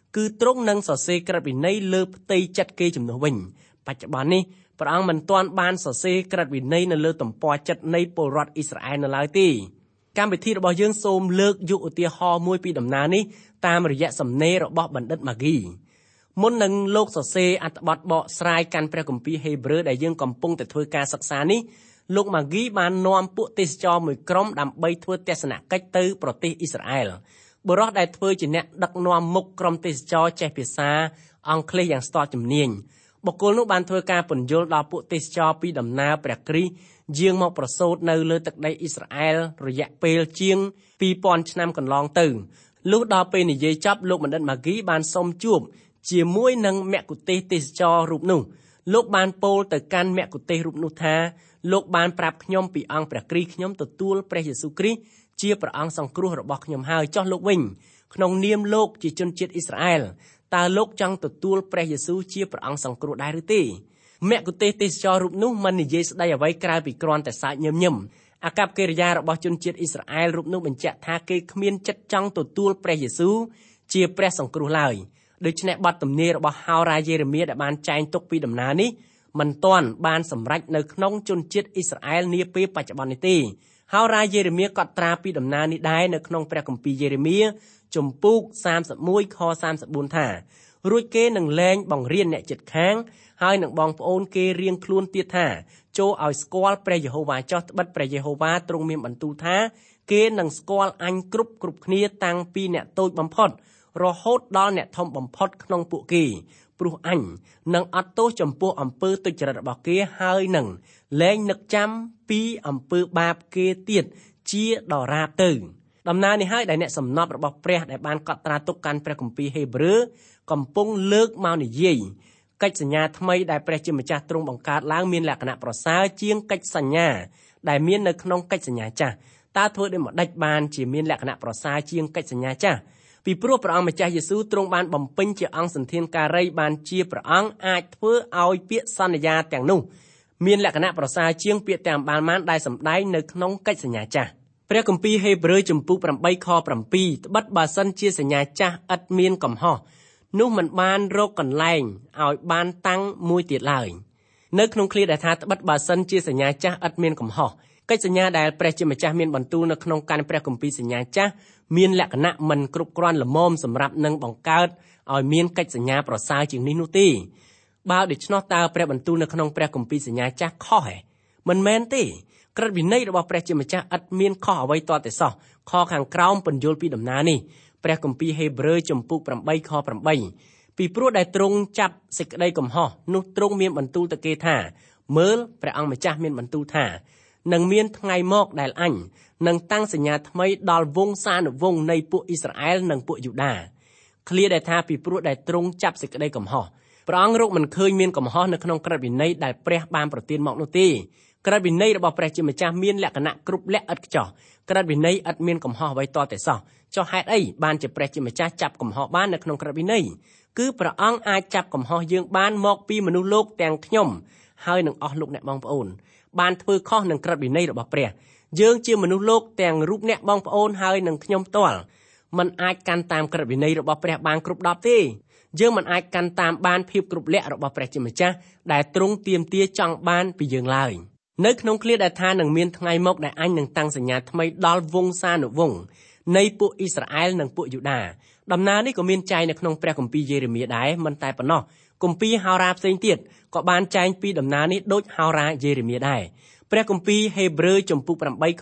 [SPEAKER 3] គឺទ្រង់នឹងសរសេរក្រឹត្យវិន័យលើផ្ទៃចិត្តគេជំនួសវិញបច្ចុប្បន្ននេះព្រះអង្គមិនទាន់បានសរសេរក្រឹត្យវិន័យនៅលើទំព័រចិត្តនៃពលរដ្ឋអ៊ីស្រាអែលនៅឡើយទេកម្មវិធីរបស់យើងសូមលើកយកឧទាហរណ៍មួយពីដំណើរនេះតាមរយៈសំណេររបស់បណ្ឌិតម៉ាហ្គីមុននឹងលោកសរសេរអត្ថបទបកស្រាយកាន់ព្រះគម្ពីរហេព្រើរដែលយើងកំពុងតែធ្វើការសិក្សានេះលោកម៉ាហ្គីបាននាំពួកទេសចរមួយក្រុមដើម្បីធ្វើទស្សនកិច្ចទៅប្រទេសអ៊ីស្រាអែលបុរសដែលធ្វើជាអ្នកដឹកនាំមុខក្រុមទេសចរចេះភាសាអង់គ្លេសយ៉ាងស្ទាត់ជំនាញបុគ្គលនោះបានធ្វើការពន្យល់ដល់ពួកទេសចរពីដំណើរព្រះគ្រីស្ទយាងមកប្រសូតនៅលើទឹកដីអ៊ីស្រាអែលរយៈពេលជាង 2000 ឆ្នាំកន្លងទៅលុះដល់ពេលនិយាយចប់លោកបណ្ឌិតម៉ាហ្គីបានសុំជួបជាមួយនឹងមគ្គុទ្ទេសក៍ទេសចររូបនោះលោកបានពោលទៅកាន់មគ្គុទ្ទេសក៍រូបនោះថាលោកបានប្រាប់ខ្ញុំពីអង្គព្រះគ្រីស្ទខ្ញុំទទួលព្រះយេស៊ូវគ្រីស្ទជាព្រះអង្គសង្គ្រោះរបស់ខ្ញុំហើយចុះលោកវិញក្នុងនាមលោកជាជនជាតិអ៊ីស្រាអែលតើលោកចង់ទទួលព្រះយេស៊ូវជាព្រះអង្គសង្គ្រោះដែរឬទេមគ្គុទ្ទេសក៍ទេសចររូបនោះមិននិយាយស្ដីអ្វីក្រៅពីគ្រាន់តែសើចញឹមអាកប្បកិរិយារបស់ជនជាតិអ៊ីស្រាអែលរូបនោះបញ្ជាក់ថាគេគ្មានចិត្តចង់ទទួលព្រះយេស៊ូវជាព្រះសង្គ្រោះឡើយដូច្នេះបទទំនាយរបស់ហោរាយេរេមៀដែលបានចែងទុកពីដំណើរនេះមិនទាន់បានសម្រេចនៅក្នុងជនជាតិអ៊ីស្រាអែលនាពេលបច្ចុប្បន្ននេះទេហោរាយេរេមៀកត់ត្រាពីដំណើរនេះដែរនៅក្នុងព្រះគម្ពីរយេរេមៀជំពូក31ខ34ថារួចគេនឹងលែងបង្រៀនអ្នកជិតខាងហើយនឹងបងប្អូនគេរៀងខ្លួនទៀតថាចូលឲ្យស្គាល់ព្រះយេហូវ៉ាចុះត្បិតព្រះយេហូវ៉ាទ្រង់មានបន្ទូលថាគេនឹងស្គាល់អញគ្រប់គ្នាតាំងពីអ្នកតូចបំផុតរហូតដល់អ្នកធំបំផុតក្នុងពួកគេព្រោះអញនឹងអត់ទោសចំពោះអំពើទុច្ចរិតរបស់គេហើយនឹងលែងនឹកចាំពីអំពើបាបគេទៀតជាដរាបទៅដំណើរនេះហើយដែលអ្នកសំណប់របស់ព្រះដែលបានកត់ត្រាទុកកាន់ព្រះគម្ពីរហេព្រើរកំពុងលើកមកនិយាយកិច្ចសញ្ញាថ្មីដែលព្រះជាម្ចាស់ទ្រង់បង្កើតឡើងមានលក្ខណៈប្រសើរជាងកិច្ចសញ្ញាដែលមាននៅក្នុងកិច្ចសញ្ញាចាស់តើធ្វើដូចម្តេចបានជាមានលក្ខណៈប្រសើរជាងកិច្ចសញ្ញាចាស់ពីព្រោះព្រះអង្គម្ចាស់យេស៊ូវទ្រង់បានបំពេញជាអង្គសន្តានការីបានជាព្រះអង្គអាចធ្វើឲ្យពាក្យសន្យាទាំងនោះមានលក្ខណៈប្រសើរជាងពាក្យទាំងបានដែលសម្ដែងនៅក្នុងកិច្ចសញ្ញាចាស់ព្រះគម្ពីរហេព្រើរជំពូក8ខ7ត្បិតបើសិនជាសញ្ញាចាស់ឥតមានកំហុសនោះមិនបានរកកន្លែងឲ្យបានតាំងមួយទៀតឡើយនៅក្នុងឃ្លាដែលថាត្បិតបើសិនជាសញ្ញាចាស់ឥតមានកំហុសកិច្ចសញ្ញាដែលព្រះជាម្ចាស់មានបន្ទូលនៅក្នុងកាន់ព្រះគម្ពីរសញ្ញាចាស់មានលក្ខណៈមិនគ្រប់គ្រាន់ល្មមសម្រាប់នឹងបង្កើតឲ្យមានកិច្ចសញ្ញាប្រសើរជាងនេះនោះទេបើដូច្នោះតើព្រះបន្ទូលនៅក្នុងព្រះគម្ពីរសញ្ញាចាស់ខុសហេមិនមែនទេក្រឹត្យវិន័យរបស់ព្រះជាម្ចាស់ឥតមានខុសអ្វីទាល់តែសោះខខាងក្រោមពន្យល់ពីដំណើរនេះព្រះគម្ពីរហេព្រើរជំពូក8ខ8ពីព្រោះដែលទ្រង់ចាប់សេចក្តីកំហុសនោះទ្រង់មានបន្ទូលទៅគេថាមើលព្រះអង្គម្ចាស់មានបន្ទូលថានឹងមានថ្ងៃមកដែលអញនឹងតាំងសញ្ញាថ្មីដល់វង្សានុវង្សនៃពួកអ៊ីស្រាអែលនិងពួកយូដាឃ្លាដែលថាពីព្រោះដែលទ្រង់ចាប់សេចក្តីកំហុសព្រះអង្គរកមិនឃើញមានកំហុសនៅក្នុងក្រឹត្យវិន័យដែលព្រះបានប្រទានមកនោះទេក្រឹត្យវិន័យរបស់ព្រះជាម្ចាស់មានលក្ខណៈគ្រប់លក្ខឥតខ្ចោះក្រឹត្យវិន័យឥតមានកំហុសអ្វីទាល់តែសោះចុះហេតុអីបានជាព្រះជាម្ចាស់ចាប់កំហុសបាននៅក្នុងក្រឹត្យវិន័យគឺព្រះអង្គអាចចាប់កំហុសយើងបានមកពីមនុស្សលោកទាំងខ្ញុំហើយនឹងអស់លោកអ្នកបងប្អូនបានធ្វើខុសនឹងក្រឹត្យវិន័យរបស់ព្រះយើងជាមនុស្សលោកទាំងរូបអ្នកបងប្អូនហើយនឹងខ្ញុំផ្ទាល់មិនអាចកាន់តាមក្រឹត្យវិន័យរបស់ព្រះបានគ្រប់10ទេយើងមិនអាចកាន់តាមបានភាពគ្រប់លក្ខរបស់ព្រះជាម្ចាស់ដែលទ្រង់ទាមទារចង់បានពីយើងឡើយនៅក្នុងឃ្លាដែលថានឹងមានថ្ងៃមកដែលអញនឹងតាំងសញ្ញាថ្មីដល់វង្សានុវង្សនៃពួកអ៊ីស្រាអែលនិងពួកយូដាដំណើរនេះក៏មានចែងនៅក្នុងព្រះគម្ពីរយេរេមៀដែរមិនតែប៉ុណ្ណោះគម្ពីរហោរាផ្សេងទៀតក៏បានចែងពីដំណើរនេះដូចហោរាយេរេមៀដែរព្រះគម្ពីរហេព្រើរជំពូក8ខ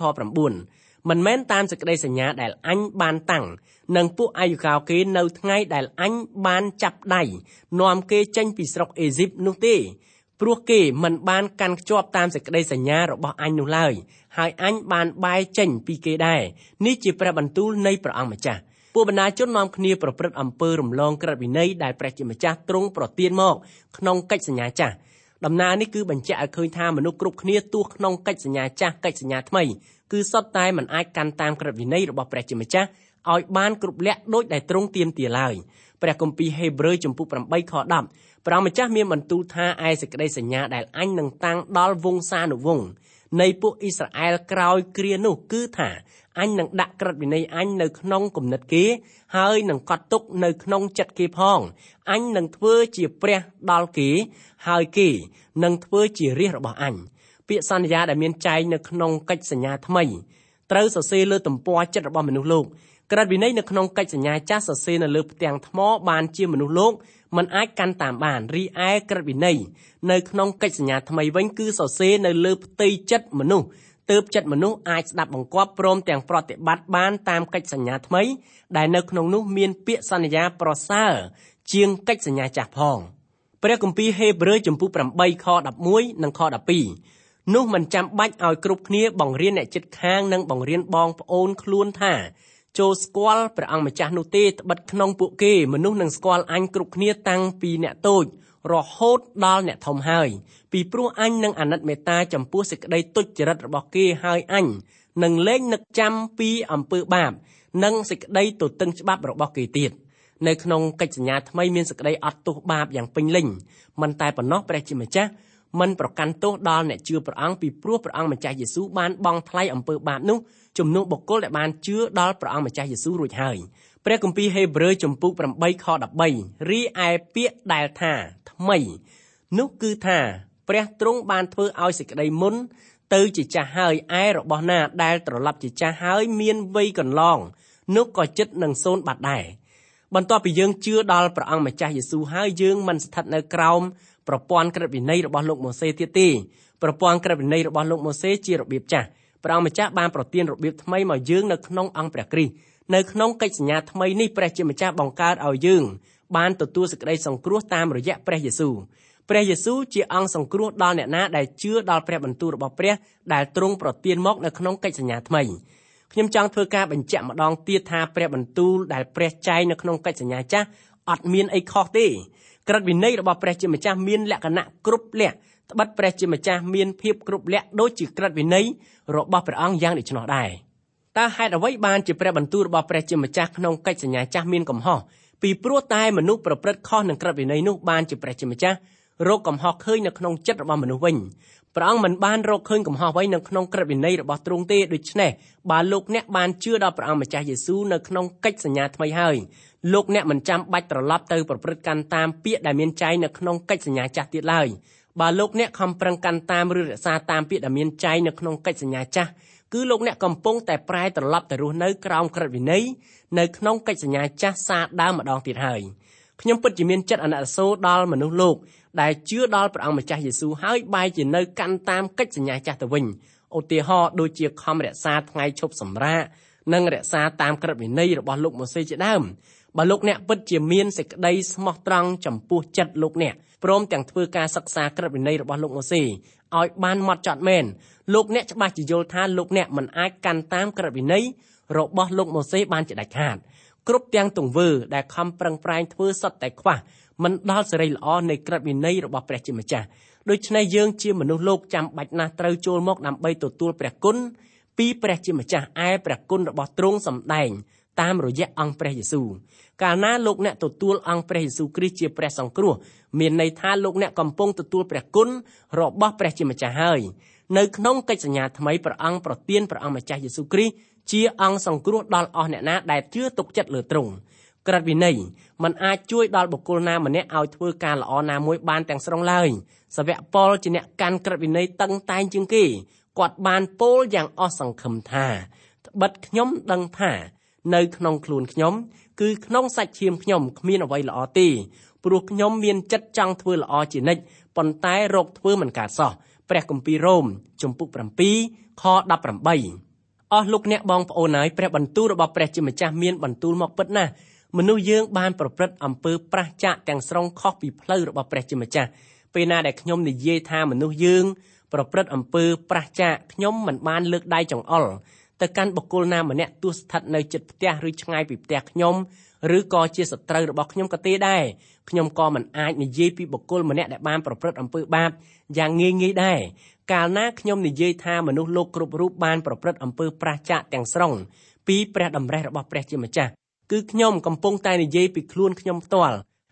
[SPEAKER 3] 9មិនមែនតាមសេចក្តីសញ្ញាដែលអញបានតាំងនឹងពួកអាយុកោគេនៅថ្ងៃដែលអញបានចាប់ដៃនាំគេចេញពីស្រុកអេស៊ីបនោះទេព្រោះគេមិនបានកាន់ខ្ជាប់តាមសេចក្តីសញ្ញារបស់អញនោះឡើយហើយអញបានបែរចេញពីគេដែរនេះជាព្រះបន្ទូលនៃព្រះអង្គម្ចាស់ពួកបណ្ដាជននាំគ្នាប្រព្រឹត្តអំពើរំលងក្រឹត្យវិន័យដែលព្រះជាម្ចាស់ទ្រង់ប្រទានមកក្នុងកិច្ចសញ្ញាចាស់ដំណើរនេះគឺបញ្ជាក់ឲ្យឃើញថាមនុស្សគ្រប់គ្នាទោះក្នុងកិច្ចសញ្ញាចាស់កិច្ចសញ្ញាថ្មីគឺសុទ្ធតែមិនអាចកាន់តាមក្រឹត្យវិន័យរបស់ព្រះជាម្ចាស់ឲ្យបានគ្រប់លក្ខដូចដែលទ្រង់ទាមទារឡើយព្រះគម្ពីរហេព្រើរជំពូក8ខ10ព្រះម្ចាស់មានបន្ទូលថាឯសេចក្តីសញ្ញាដែលអញនឹងតាំងដល់វង្សានុវង្សនៃពួកអ៊ីស្រាអែលក្រោយគ្រានោះគឺថាអញនឹងដាក់ក្រឹតវិន័យអញនៅក្នុងគំនិតគេហើយនឹងកត់ទុកនៅក្នុងចិត្តគេផងអញនឹងធ្វើជាព្រះដល់គេហើយគេនឹងធ្វើជារាជរបស់អញពាក្យសន្យាដែលមានចែងនៅក្នុងកិច្ចសញ្ញាថ្មីត្រូវសរសេរលើទំព័រចិត្តរបស់មនុស្សលោកក្រឹតវិន័យនៅក្នុងកិច្ចសញ្ញាចាស់សរសេរនៅលើផ្ទាំងថ្មបានជាមនុស្សលោកមិនអាចកាន់តាមបានរីឯក្រឹតវិន័យនៅក្នុងកិច្ចសញ្ញាថ្មីវិញគឺសរសេរនៅលើផ្ទៃចិត្តមនុស្សទើបចិត្តមនុស្សអាចស្ដាប់បង្គាប់ព្រមទាំងប្រតិបត្តិបានតាមកិច្ចសញ្ញាថ្មីដែលនៅក្នុងនោះមានពាក្យសន្យាប្រសើរជាងកិច្ចសញ្ញាចាស់ផងព្រះគម្ពីរហេព្រើរជំពូក8ខ11និងខ12នោះមិនចាំបាច់ឲ្យគ្រប់គ្នាបង្រៀនអ្នកជិតខាងនិងបង្រៀនបងប្អូនខ្លួនថាចូលស្គាល់ព្រះអង្គម្ចាស់នោះទេត្បិតក្នុងពួកគេមនុស្សនឹងស្គាល់អញគ្រប់គ្នាតាំងពីអ្នកតូចរហូតដល់អ្នកធំហើយពីព្រោះអញនឹងអាណិតមេត្តាចំពោះសេចក្តីទុច្ចរិតរបស់គេហើយអញនឹងលែងនឹកចាំពីអំពើបាបនិងសេចក្តីទទឹងច្បាប់របស់គេទៀតនៅក្នុងកិច្ចសញ្ញាថ្មីមានសេចក្តីអត់ទោសបាបយ៉ាងពេញលេញមិនតែប៉ុណ្ណោះព្រះជាម្ចាស់មិនប្រកាន់ទោសដល់អ្នកជឿព្រះអង្គពីព្រោះព្រះអង្គម្ចាស់យេស៊ូវបានបង់ថ្លៃអំពើបាបនោះជំនួសបុគ្គលដែលបានជឿដល់ព្រះអង្គម្ចាស់យេស៊ូវរួចហើយព្រះគម្ពីរហេព្រើរជំពូក8ខ13រីឯពាក្យដែលថាថ្មីនោះគឺថាព្រះទ្រង់បានធ្វើឲ្យសេចក្តីមុនទៅជាចាស់ហើយឯរបស់ណាដែលត្រឡប់ជាចាស់ហើយមានវ័យកន្លងនោះក៏ចិត្តនឹងសូន្យបាត់ដែរបន្ទាប់ពីយើងជឿដល់ព្រះអង្គម្ចាស់យេស៊ូវហើយយើងមិនស្ថិតនៅក្រោមប្រព័ន្ធក្រឹតវិន័យរបស់លោកម៉ូសេទៀតទេប្រព័ន្ធក្រឹតវិន័យរបស់លោកម៉ូសេជារបៀបចាស់ព្រះអង្គម្ចាស់បានប្រទានរបៀបថ្មីមកយើងនៅក្នុងអង្គព្រះគ្រីស្ទនៅក្នុងកិច្ចសញ្ញាថ្មីនេះព្រះជាម្ចាស់បង្កើតឲ្យយើងបានទទួលសេចក្តីសង្គ្រោះតាមរយៈព្រះយេស៊ូវព្រះយេស៊ូវជាអង្គសង្គ្រោះដល់អ្នកណាដែលជឿដល់ព្រះបន្ទូលរបស់ព្រះដែលទ្រង់ប្រទានមកនៅក្នុងកិច្ចសញ្ញាថ្មីខ្ញុំចង់ធ្វើការបញ្ជាក់ម្ដងទៀតថាព្រះបន្ទូលដែលព្រះចែងនៅក្នុងកិច្ចសញ្ញាចាស់អត់មានអីខុសទេក្រឹតវិន័យរបស់ព្រះជាម្ចាស់មានលក្ខណៈគ្រប់លក្ខត្បិតព្រះជាម្ចាស់មានភាពគ្រប់លក្ខដូចជាក្រឹតវិន័យរបស់ព្រះអង្គយ៉ាងដូច្នោះដែរតើហេតុអ្វីបានជាព្រះបន្ទូលរបស់ព្រះជាម្ចាស់ក្នុងកិច្ចសញ្ញាចាស់មានកំហុសពីព្រោះតែមនុស្សប្រព្រឹត្តខុសនឹងក្រឹតវិន័យនោះបានជាព្រះជាម្ចាស់រកកំហុសឃើញនៅក្នុងចិត្តរបស់មនុស្សវិញព្រះអង្គមិនបានរកឃើញកំហុសអ្វីនៅក្នុងក្រឹតវិន័យរបស់ទ្រង់ទេដូច្នេះបើលោកអ្នកបានជឿដល់ព្រះអង្គម្ចាស់យេស៊ូវនៅក្នុងកិច្ចសញ្ញាថ្មីហើយលោកអ្នកមិនចាំបាច់ត្រឡប់ទៅប្រព្រឹត្តកាន់តាមពាក្យដែលមានចែងនៅក្នុងកិច្ចសញ្ញាចាស់ទៀតឡើយបើលោកអ្នកខំប្រឹងកាន់តាមឬរក្សាតាមពាក្យដែលមានចែងនៅក្នុងកិច្ចសញ្ញាចាស់គឺលោកអ្នកកំពុងតែប្រែត្រឡប់ទៅរស់នៅក្រោមក្រឹតវិន័យនៅក្នុងកិច្ចសញ្ញាចាស់សាដើមម្ដងទៀតហើយខ្ញុំពិតជាមានចិត្តអាណិតអាសូរដល់មនុស្សលោកដែលជឿដល់ព្រះអង្គម្ចាស់យេស៊ូវហើយបែរជានៅកាន់តាមកិច្ចសញ្ញាចាស់ទៅវិញឧទាហរណ៍ដូចជាខំរក្សាថ្ងៃឈប់សម្រាកនិងរក្សាតាមក្រឹតវិន័យរបស់លោកម៉ូសេជាដើមបើលោកអ្នកពិតជាមានសេចក្តីស្មោះត្រង់ចំពោះចិត្តលោកអ្នកព្រមទាំងធ្វើការសិក្សាក្រឹតវិន័យរបស់លោកម៉ូសេឲ្យបានហ្មត់ចត់មែនលោកអ្នកច្បាស់ជាយល់ថាលោកអ្នកមិនអាចកាន់តាមក្រឹតវិន័យរបស់លោកម៉ូសេបានជាដាច់ខាតគ្រប់ទាំងទង្វើដែលខំប្រឹងប្រែងធ្វើសុទ្ធតែខ្វះមិនដល់សេរីល្អនៃក្រឹតវិន័យរបស់ព្រះជាម្ចាស់ដូច្នេះយើងជាមនុស្សលោកចាំបាច់ណាស់ត្រូវចូលមកដើម្បីទទួលព្រះគុណពីព្រះជាម្ចាស់ឯព្រះគុណរបស់ទ្រង់សម្ដែងតាមរយៈអង្គព្រះយេស៊ូវកាលណាលោកអ្នកទទួលអង្គព្រះយេស៊ូវគ្រីស្ទជាព្រះសង្គ្រោះមានន័យថាលោកអ្នកកំពុងទទួលព្រះគុណរបស់ព្រះជាម្ចាស់ហើយនៅក្នុងកិច្ចសញ្ញាថ្មីព្រះអង្គប្រទានព្រះអង្គម្ចាស់យេស៊ូវគ្រីស្ទជាអង្គសង្គ្រោះដល់អស់អ្នកណាដែលជឿទុកចិត្តលើទ្រង់ក្រឹតវិន័យมันអាចជួយដល់បុគ្គលណាម្នាក់ឲ្យធ្វើការល្អណាមួយបានទាំងស្រុងឡើយសាវកប៉ុលជាអ្នកកាន់ក្រឹតវិន័យតឹងតែងជាងគេគាត់បានពោលយ៉ាងអស់សង្ឃឹមថាត្បិតខ្ញុំដឹងថានៅក្នុងខ្លួនខ្ញុំគឺក្នុងសាច់ឈាមខ្ញុំគ្មានអ្វីល្អទេព្រោះខ្ញុំមានចិត្តចង់ធ្វើល្អជានិច្ចប៉ុន្តែរកធ្វើមិនកើតសោះព្រះគម្ពីររ៉ូមជំពូក7ខ18អស់លោកអ្នកបងប្អូនហើយព្រះបន្ទូលរបស់ព្រះជាម្ចាស់មានបន្ទូលមកពិតណាស់មនុស្សយើងបានប្រព្រឹត្តអំពើប្រះចាកទាំងស្រុងខុសពីផ្លូវរបស់ព្រះជាម្ចាស់ពេលណាដែលខ្ញុំនិយាយថាមនុស្សយើងប្រព្រឹត្តអំពើប្រះចាកខ្ញុំមិនបានលើកដៃចង្អុលទៅកាន់បុគ្គលណាម្នាក់ទោះស្ថិតនៅជិតផ្ទះឬឆ្ងាយពីផ្ទះខ្ញុំឬក៏ជាសត្រូវរបស់ខ្ញុំក៏ទេដែរខ្ញុំក៏មិនអាចនិយាយពីបុគ្គលម្នាក់ដែលបានប្រព្រឹត្តអំពើបាបយ៉ាងងាយៗដែរកាលណាខ្ញុំនិយាយថាមនុស្សលោកគ្រប់រូបបានប្រព្រឹត្តអំពើប្រះចាកទាំងស្រុងពីព្រះតម្រិះរបស់ព្រះជាម្ចាស់គឺខ្ញុំកំពុងតែនិយាយពីខ្លួនខ្ញុំផ្ទាល់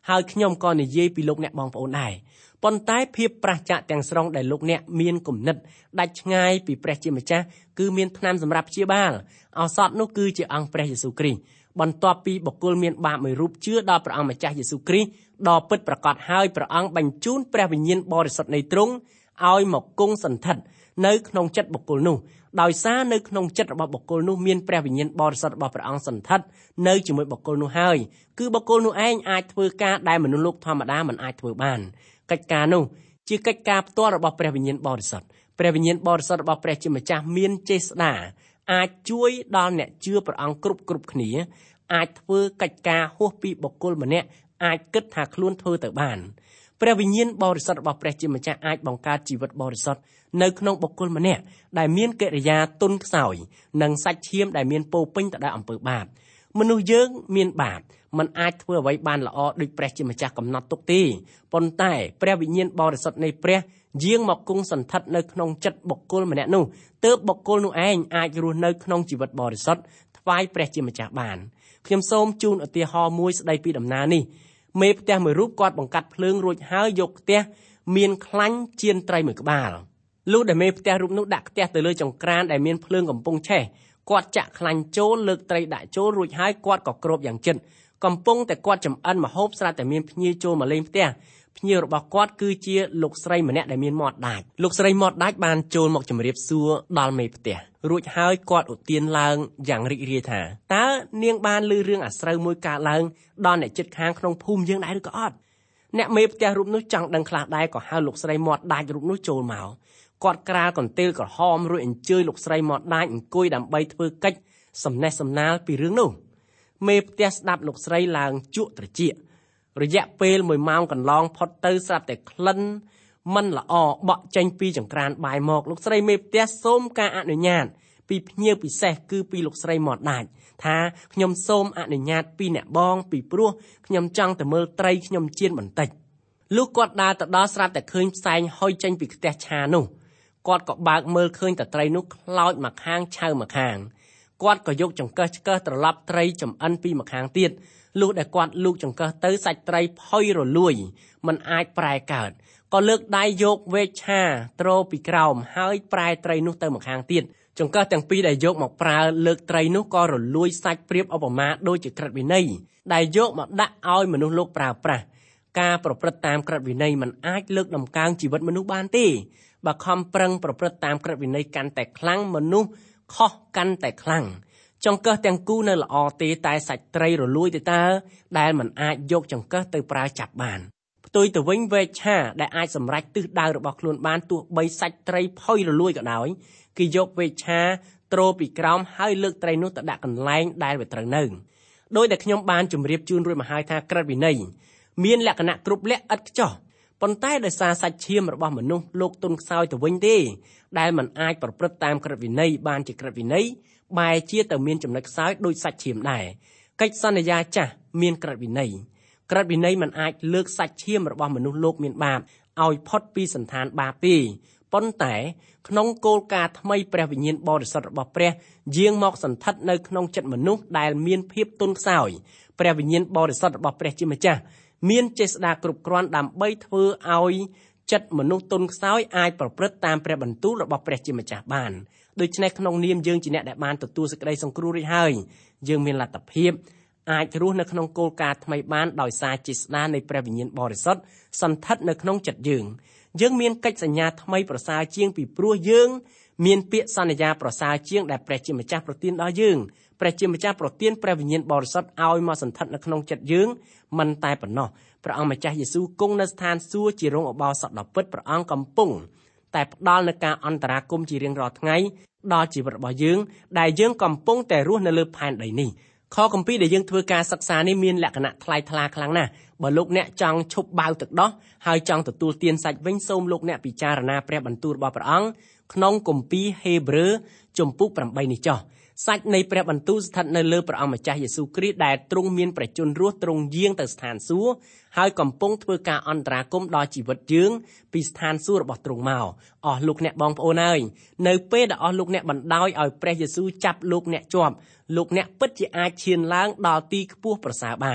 [SPEAKER 3] ហើយខ្ញុំក៏និយាយពីលោកអ្នកបងប្អូនដែរប៉ុន្តែភាពប្រះចាកទាំងស្រុងដែលលោកអ្នកមានគំនិតដាច់ឆ្ងាយពីព្រះជាម្ចាស់គឺមានថ្នាំសម្រាប់ព្យាបាលឱសថនោះគឺជាអង្គព្រះយេស៊ូវគ្រីស្ទបន្ទាប់ពីបុគ្គលមានបាបមួយរូបជឿដល់ព្រះអង្គម្ចាស់យេស៊ូវគ្រីស្ទដ៏ពិតប្រាកដហើយព្រះអង្គបញ្ជូនព្រះវិញ្ញាណបរិសុទ្ធនៃទ្រង់ឲ្យមកគង់សន្ធិដ្ឋនៅក្នុងចិត្តបុគ្គលនោះដោយសារនៅក្នុងចិត្តរបស់បុគ្គលនោះមានព្រះវិញ្ញាណបរិសុទ្ធរបស់ព្រះអង្គសន្ធិដ្ឋនៅជាមួយបុគ្គលនោះហើយគឺបុគ្គលនោះឯងអាចធ្វើការដែលមនុស្សលោកធម្មតាមិនអាចធ្វើបានកិច្ចការនោះជាកិច្ចការផ្ទាល់របស់ព្រះវិញ្ញាណបរិសុទ្ធព្រះវិញ្ញាណបរិសុទ្ធរបស់ព្រះជាម្ចាស់មានចេស្តាអាចជួយដល់អ្នកជឿព្រះអង្គគ្រប់គ្នាអាចធ្វើកិច្ចការហួសពីបុគ្គលម្នាក់អាចគិតថាខ្លួនធ្វើទៅបានព្រះវិញ្ញាណបរិសុទ្ធរបស់ព្រះជាម្ចាស់អាចបង្កើតជីវិតបរិសុទ្ធនៅក្នុងបុគ្គលម្នាក់ដែលមានកិរិយាទន់ខ្សោយនិងសាច់ឈាមដែលមានពោពេញទៅដោយអំពើបាបមនុស្សយើងមានបាបมันអាចធ្វើអ្វីបានល្អដូចព្រះជាម្ចាស់កំណត់ទុកទេប៉ុន្តែព្រះវិញ្ញាណបរិសុទ្ធនៃព្រះយាងមកគង់សន្ធិដ្ឋនៅក្នុងចិត្តបុគ្គលម្នាក់នោះទើបបុគ្គលនោះឯងអាចរស់នៅក្នុងជីវិតបរិសុទ្ធថ្វាយព្រះជាម្ចាស់បានខ្ញុំសូមជូនឧទាហរណ៍មួយស្ដីពីដំណើរនេះមេផ្ទះមួយរូបគាត់បង្កាត់ភ្លើងរួចហើយយកផ្ទះមានខ្លាញ់ចៀនត្រីមួយក្បាលលុះដែលមេផ្ទះរូបនោះដាក់ផ្ទះទៅលើចង្ក្រានដែលមានភ្លើងកំពុងឆេះគាត់ចាក់ខ្លាញ់ចូលលើកត្រីដាក់ចូលរួចហើយគាត់ក៏គ្របយ៉ាងជិតកំពុងតែគាត់ចំអិនម្ហូបស្រាប់តែមានភ្ញៀវចូលមកលេងផ្ទះភ្ញៀវរបស់គាត់គឺជាលោកស្រីម្នាក់ដែលមានមាត់ដាច់លោកស្រីមាត់ដាច់បានចូលមកជម្រាបសួរដល់មេផ្ទះរួចហើយគាត់ឧទានឡើងយ៉ាងរីករាយថាតើនាងបានឮរឿងអាស្រូវមួយកើតឡើងដល់អ្នកជិតខាងក្នុងភូមិយើងដែរឬក៏អត់អ្នកមេផ្ទះរូបនោះចង់ដឹងខ្លះដែរក៏ហៅលោកស្រីមាត់ដាច់រូបនោះចូលមកគាត់ក្រាលកន្ទេលក្រហមរួចអញ្ជើញលោកស្រីមាត់ដាច់អង្គុយដើម្បីធ្វើកិច្ចសំណេះសំណាលពីរឿងនោះមេផ្ទះស្ដាប់លោកស្រីឡើងជក់ត្រចៀករយៈពេល1ម៉ោងកន្លងផុតទៅស្រាប់តែក្លិនមិនល្អបក់ចេញពីចង្ក្រានបាយមកលោកស្រីមេផ្ទះសូមការអនុញ្ញាតពីភ្ញៀវពិសេសគឺពីលោកស្រីមាត់ដាច់ថាខ្ញុំសូមអនុញ្ញាតពីអ្នកបងពីព្រោះខ្ញុំចង់ទៅមើលត្រីខ្ញុំចៀនបន្តិចលុះគាត់ដើរទៅដល់ស្រាប់តែឃើញផ្សែងហុយចេញពីខ្ទះឆានោះគាត់ក៏បើកមើលឃើញតែត្រីនោះខ្លោចមកខាងឆៅមកខាងគាត់ក៏យកចង្កឹះឆ្កឹះត្រឡប់ត្រីចំអិនពីម្ខាងទៀតលុះដែលគាត់លូកចង្កឹះទៅសាច់ត្រីផុយរលួយមិនអាចប្រែកើតក៏លើកដៃយកវែកឆាទ្រពីក្រោមហើយប្រែត្រីនោះទៅម្ខាងទៀតចង្កឹះទាំងពីរដែលយកមកប្រើលើកត្រីនោះក៏រលួយសាច់ព្រាបឧបមាដូចជាក្រឹតវិន័យដែលយកមកដាក់ឲ្យមនុស្សលោកប្រើប្រាស់ការប្រព្រឹត្តតាមក្រឹតវិន័យមិនអាចលើកដំកើងជីវិតមនុស្សបានទេបើខំប្រឹងប្រព្រឹត្តតាមក្រឹតវិន័យកាន់តែខ្លាំងមនុស្សខុសកាន់តែខ្លាំងចង្កឹះទាំងគូនៅល្អទេតែសាច់ត្រីរលួយទៅតើដែលមិនអាចយកចង្កឹះទៅប្រើចាប់បានផ្ទុយទៅវិញវែកឆាដែលអាចសម្រេចទិសដៅរបស់ខ្លួនបានទោះបីសាច់ត្រីផុយរលួយក៏ដោយគេយកវែកឆាទ្រពីក្រោមហើយលើកត្រីនោះទៅដាក់កន្លែងដែលវាត្រូវនៅដោយដែលខ្ញុំបានជម្រាបជូនរួចមកហើយថាក្រឹតវិន័យមានលក្ខណៈគ្រប់លក្ខឥតខ្ចោះប៉ុន្តែដោយសារសាច់ឈាមរបស់មនុស្សលោកទុនខ្សោយទៅវិញទេដែលមិនអាចប្រព្រឹត្តតាមក្រឹតវិន័យបានជាក្រឹតវិន័យបែរជាទៅមានចំណុចខ្សោយដូចសាច់ឈាមដែរកិច្ចសន្យាចាស់មានក្រឹតវិន័យមិនអាចលើកសាច់ឈាមរបស់មនុស្សលោកមានបាបឲ្យផុតពីសន្តានបាបទេប៉ុន្តែក្នុងគោលការណ៍ថ្មីព្រះវិញ្ញាណបរិសុទ្ធរបស់ព្រះយាងមកសន្ធិដ្ឋនៅក្នុងចិត្តមនុស្សដែលមានភាពទន់ខ្សោយព្រះវិញ្ញាណបរិសុទ្ធរបស់ព្រះជាម្ចាស់មានចេស្តាគ្រប់គ្រាន់ដើម្បីធ្វើឲ្យចិត្តមនុស្សទន់ខ្សោយអាចប្រព្រឹត្តតាមព្រះបន្ទូលរបស់ព្រះជាម្ចាស់បានដូច្នេះក្នុងនាមយើងជាអ្នកដែលបានទទួលសេចក្តីសង្គ្រោះរួចហើយយើងមានលទ្ធភាពអាចរស់នៅក្នុងគោលការណ៍ថ្មីបានដោយសារចេស្តានៃព្រះវិញ្ញាណបរិសុទ្ធសន្ធិដ្ឋនៅក្នុងចិត្តយើងមានកិច្ចសញ្ញាថ្មីប្រសើរជាងពីព្រោះយើងមានពាក្យសន្យាប្រសើរជាងដែលព្រះជាម្ចាស់ប្រទានដល់យើងព្រះជាម្ចាស់ប្រទានព្រះវិញ្ញាណបរិសុទ្ធឲ្យមកសន្ធិដ្ឋនៅក្នុងចិត្តយើងមិនតែប៉ុណ្ណោះព្រះអង្គម្ចាស់យេស៊ូវគង់នៅស្ថានសួគ៌ជារងឧបោសថដ៏ពិតព្រះអង្គកំពុងតែផ្ដល់នូវការអន្តរាគមន៍ជារៀងរាល់ថ្ងៃដល់ជីវិតរបស់យើងដែលយើងកំពុងតែរស់នៅលើផែនដីនេះខគម្ពីរដែលយើងធ្វើការសិក្សានេះមានលក្ខណៈថ្លៃថ្លាខ្លាំងណាស់បើលោកអ្នកចង់ឈប់បាវទឹកដោះហើយចង់ទទួលទានសាច់វិញសូមលោកអ្នកពិចារណាព្រះបន្ទូលរបស់ព្រះអង្គក្នុងគម្ពីរហេព្រើរជំពូក8នេះចុះសាច់នៃព្រះបន្ទូលស្ថិតនៅលើព្រះអង្គម្ចាស់យេស៊ូវគ្រីស្ទដែលទ្រង់មានព្រះជន្មរស់ទ្រង់យាងទៅស្ថានសួគ៌ហើយកំពុងធ្វើការអន្តរាគមន៍ដល់ជីវិតយើងពីស្ថានសួគ៌របស់ទ្រង់មកអស់លោកអ្នកបងប្អូនហើយនៅពេលដែលអស់លោកអ្នកបណ្ដោយឲ្យព្រះយេស៊ូវចាប់លោកអ្នកជាប់លោកអ្នកពិតជាអាចឈានឡើងដល់ទីខ្ពស់ប្រសើរបាន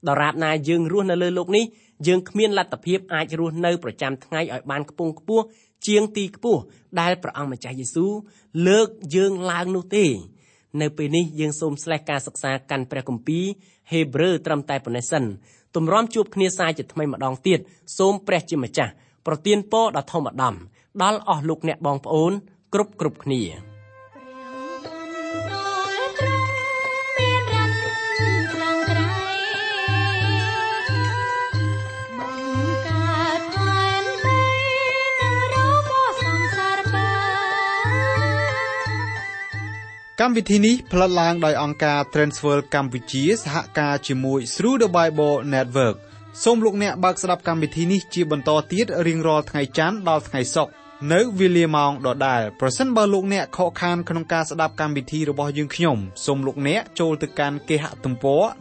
[SPEAKER 3] ដរាបណាយើងរស់នៅលើโลกនេះយើងគ្មានលទ្ធភាពអាចរស់នៅប្រចាំថ្ងៃឲ្យបានខ្ពង់ខ្ពស់ជាងទីខ្ពស់ដែលព្រះអង្គម្ចាស់យេស៊ូវលើកយើងឡើងនោះទេនៅពេលនេះយើងសូមស្លេះការសិក្សាកាន់ព្រះគម្ពីរហេព្រើរត្រឹមតែប៉ុណ្ណេះសិនទម្រាំជួបគ្នាសាជាថ្មីម្ដងទៀតសូមព្រះជាម្ចាស់ប្រទានពរដ៏ធំឧត្តមដល់អស់លោកអ្នកបងប្អូនគ្រប់គ្នា
[SPEAKER 1] កម្មវិធីនេះផ្លាត់ឡើងដោយអង្គការ Transworld កម្ពុជាសហការជាមួយ Through the Bible Network សូមលោកអ្នកបើកស្ដាប់កម្មវិធីនេះជាបន្តទៀតរៀងរាល់ថ្ងៃច័ន្ទដល់ថ្ងៃសុក្រនៅវេលាម៉ោងដដែលប្រសិនបើលោកអ្នកខកខានក្នុងការស្ដាប់កម្មវិធីរបស់យើងខ្ញុំសូមលោកអ្នកចូលទៅកាន់គេហទំព័រ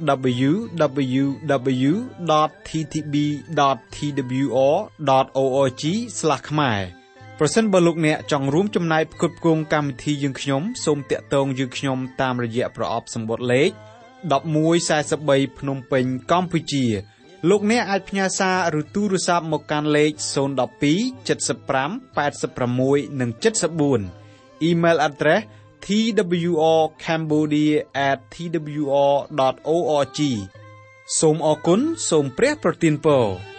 [SPEAKER 1] www.ttb.twr.org/ ខ្មែរប្រសិនបើលោកអ្នកចង់រួមចំណែកផ្គត់ផ្គង់កម្មវិធីយើងខ្ញុំសូមតាក់ទងយើងខ្ញុំតាមរយៈប្រអប់សម្បត្តិលេខ1143ភ្នំពេញកម្ពុជាលោកអ្នកអាចផ្ញើសារឬទូរស័ព្ទមកកាន់លេខ012 75 86 និង 74 Email address twrcambodia@twr.org សូមអរគុណសូមព្រះប្រទានពរ